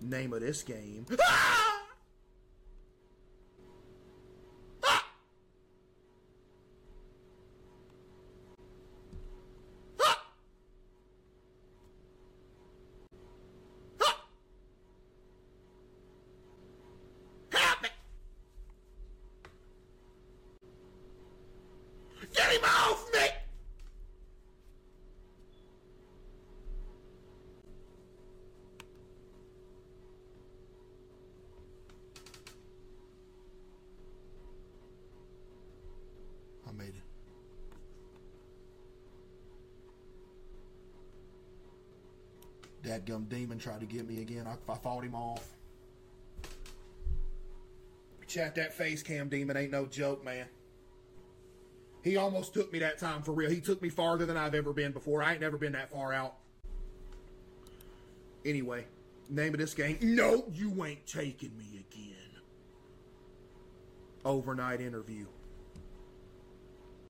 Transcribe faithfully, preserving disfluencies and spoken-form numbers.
Name of this game. Ah! Ah! Ah! Ah! Help me! Get him off me! I made it. Dadgum demon tried to get me again. I, I fought him off. Chat, that face cam demon ain't no joke, man. He almost took me that time for real. He took me farther than I've ever been before. I ain't never been that far out. Anyway, name of this game. No, you ain't taking me again. Overnight interview.